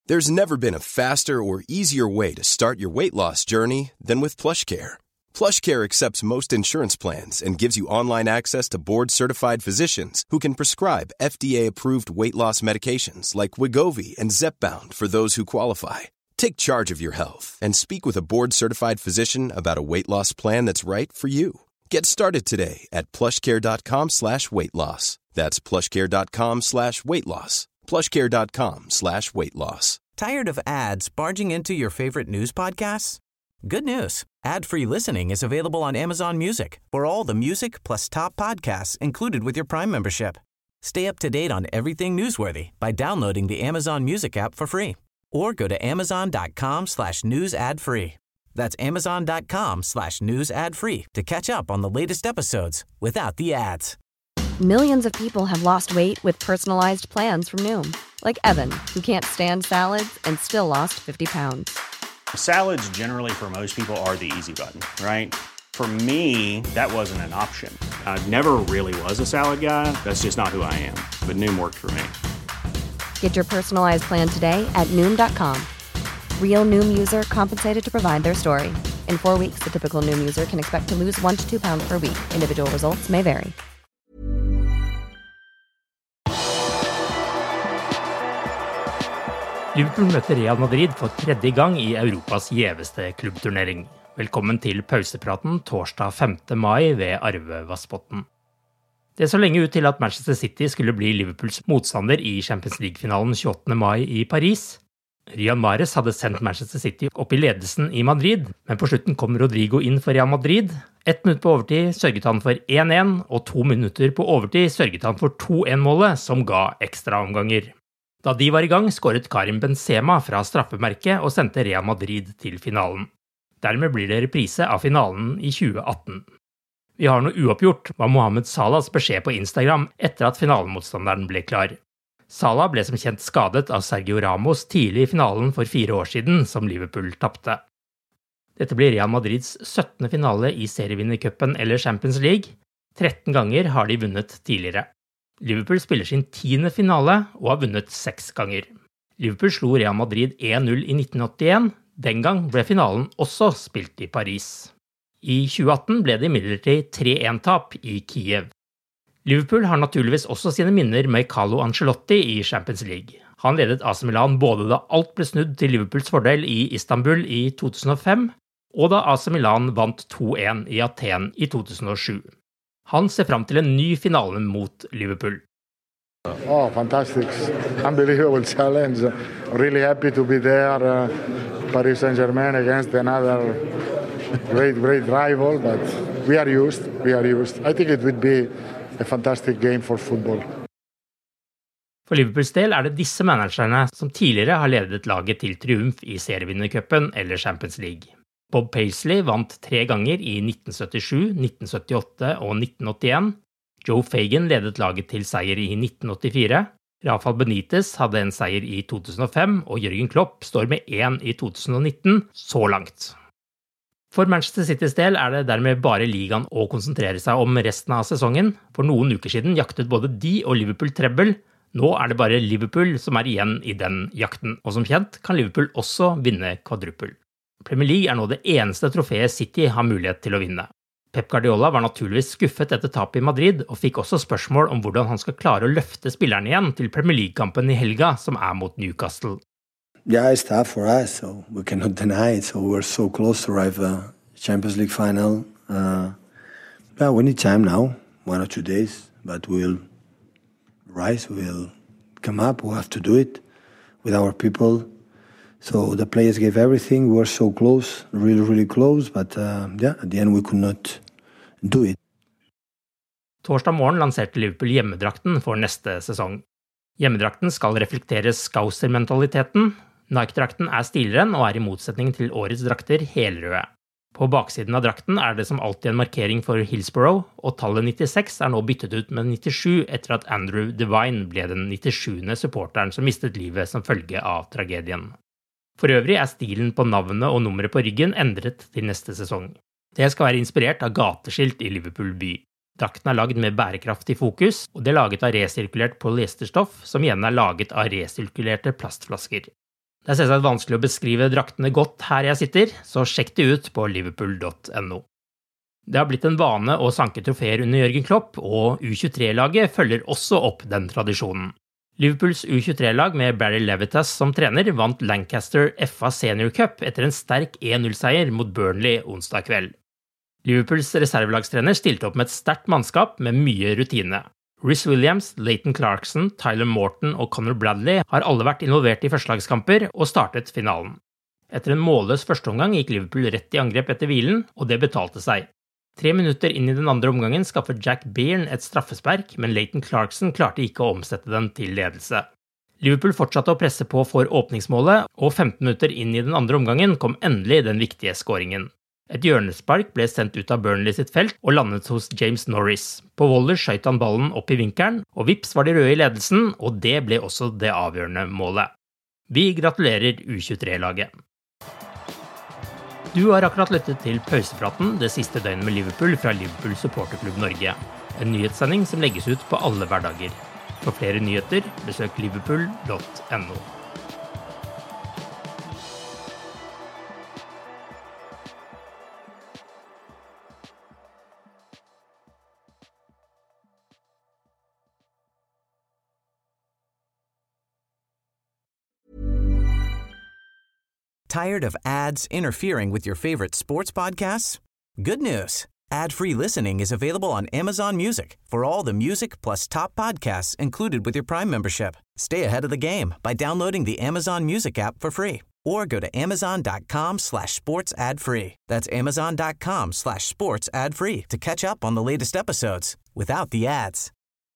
There's never been a faster or easier way to start your weight loss journey than with PlushCare. PlushCare accepts most insurance plans and gives you online access to board-certified physicians who can prescribe FDA-approved weight loss medications like Wegovy and Zepbound for those who qualify. Take charge of your health and speak with a board-certified physician about a weight loss plan that's right for you. Get started today at plushcare.com/weight-loss. That's plushcare.com/weight-loss. plushcare.com/weight-loss. Tired of ads barging into your favorite news podcasts? Good news. Ad-free listening is available on Amazon Music for all the music plus top podcasts included with your Prime membership. Stay up to date on everything newsworthy by downloading the Amazon Music app for free or go to amazon.com/news ad free. That's amazon.com/news ad free to catch up on the latest episodes without the ads. Millions of people have lost weight with personalized plans from Noom. Like Evan, who can't stand salads and still lost 50 pounds. Salads generally for most people are the easy button, right? For me, that wasn't an option. I never really was a salad guy. That's just not who I am. But Noom worked for me. Get your personalized plan today at Noom.com. Real Noom user compensated to provide their story. In 4 weeks, the typical Noom user can expect to lose 1 to 2 pounds per week. Individual results may vary. Liverpool møter Real Madrid for tredje gang i Europas gjeveste klubbturnering. Velkommen til pausepraten torsdag 5. mai ved Arve Vassbotn. Det så lenge ut til at Manchester City skulle bli Liverpools motstander i Champions League-finalen 28. mai i Paris. Riyad Mahrez hadde sendt Manchester City opp i ledelsen i Madrid, men på slutten kom Rodrigo inn for Real Madrid. 1 minutt på overtid sørget han for 1-1, og 2 minutter på overtid sørget han for 2-1-målet, som ga ekstraomganger. Da de var i gang, skåret Karim Benzema fra straffemerket og sendte Real Madrid til finalen. Dermed blir det reprise av finalen i 2018. Vi har noe uoppgjort, var Mohamed Salahs beskjed på Instagram etter at finalemotstanderen ble klar. Salah ble som kjent skadet av Sergio Ramos tidlig i finalen for 4 år siden, som Liverpool tappte. Dette blir Real Madrids 17. finale i serievinnercupen eller Champions League. 13 ganger har de vunnet tidligere. Liverpool spiller sin 10. finale og har vunnet 6 ganger. Liverpool slo Real Madrid 1-0 i 1981. Den gang ble finalen også spilt i Paris. I 2018 ble det imidlertid 3-1-tap i Kiev. Liverpool har naturligvis også sine minner med Carlo Ancelotti i Champions League. Han ledet AC Milan både da alt ble snudd til Liverpools fordel i Istanbul i 2005, og da AC Milan vant 2-1 i Aten i 2007. Han ser frem til en ny finale mot Liverpool. Oh, fantastic. Unbelievable challenge. Really happy to be there. Paris Saint-Germain against another great rival, but we are used. I think it would be a fantastic game for football. For Liverpools del er det disse managerne som tidligere har ledet laget til triumf i serievinnercupen eller Champions League. Bob Paisley vant 3 ganger i 1977, 1978 og 1981. Joe Fagan ledet laget til seier i 1984. Rafael Benitez hadde en seier i 2005, og Jürgen Klopp står med 1 i 2019, så langt. For Manchester Citys del er det dermed bare ligaen å konsentrere seg om resten av sesongen. For noen uker siden jaktet både de og Liverpool treble. Nå er det bare Liverpool som er igjen i den jakten, og som kjent kan Liverpool også vinne quadruple. Premier League er nå det eneste trofeet City har mulighet til å vinne. Pep Guardiola var naturligvis skuffet etter tapet i Madrid, og fikk også spørsmål om hvordan han skal klare å løfte spillerne igjen til Premier League-kampen i helga, som er mot Newcastle. Yeah, it's tough for us, so we cannot deny it. So we're so close to arrive a Champions League final. Yeah, we need time now, 1 or 2 days, but we'll rise, we'll come up, we'll have to do it with our people. So the players gave everything. We were so close, really, really close, but yeah, at the end we could not do it. Torsdag morgen lanserte Liverpool hjemmedrakten for neste sesong. Hjemmedrakten skal reflektere Scouser-mentaliteten. Nike-drakten er stilren og er i motsetning til årets drakter helrøde. På baksiden av drakten er det som alltid en markering for Hillsborough, og tallet 96 er nå byttet ut med 97 etter at Andrew Devine ble den 97. supporteren som mistet livet som følge av tragedien. For øvrig er stilen på navnet og nummeret på ryggen endret til neste sesong. Det skal være inspirert av gateskilt i Liverpool by. Drakten er laget med bærekraft i fokus, og det er laget av resirkulert polyesterstoff, som igjen er laget av resirkulerte plastflasker. Det er selvsagt vanskelig å beskrive draktene godt her jeg sitter, så sjekk det ut på liverpool.no. Det har blitt en vane å sanke trofeer under Jørgen Klopp, og U23-laget følger også opp den tradisjonen. Liverpools U23-lag med Barry Levitas som trener vant Lancaster FA Senior Cup etter en sterk 1-0-seier mot Burnley onsdag kveld. Liverpools reservelagstrener stilte opp med et sterkt mannskap med mye rutine. Rhys Williams, Leighton Clarkson, Tyler Morton og Conor Bradley har alle vært involvert i førstelagskamper og startet finalen. Etter en målløs førsteomgang gikk Liverpool rett i angrep etter hvilen, og det betalte seg. 3 minutter inn i den andre omgangen skaffet Jack Byrne et straffespark, men Leighton Clarkson klarte ikke å omsette den til ledelse. Liverpool fortsatte å presse på for åpningsmålet, og 15 minutter inn i den andre omgangen kom endelig den viktige skåringen. Et hjørnespark ble sendt ut av Burnley sitt felt og landet hos James Norris. På volley skjøt han ballen opp i vinkelen, og vips var de røde i ledelsen, og det ble også det avgjørende målet. Vi gratulerer U23-laget. Du har akkurat lyttet til pausepraten det siste døgnet med Liverpool fra Liverpool Supporterklubb Norge. En nyhetssending som legges ut på alle hverdager. For flere nyheter, besøk liverpool.no. Tired of ads interfering with your favorite sports podcasts? Good news. Ad-free listening is available on Amazon Music for all the music plus top podcasts included with your Prime membership. Stay ahead of the game by downloading the Amazon Music app for free or go to amazon.com/sports ad-free. That's amazon.com/sports ad-free to catch up on the latest episodes without the ads.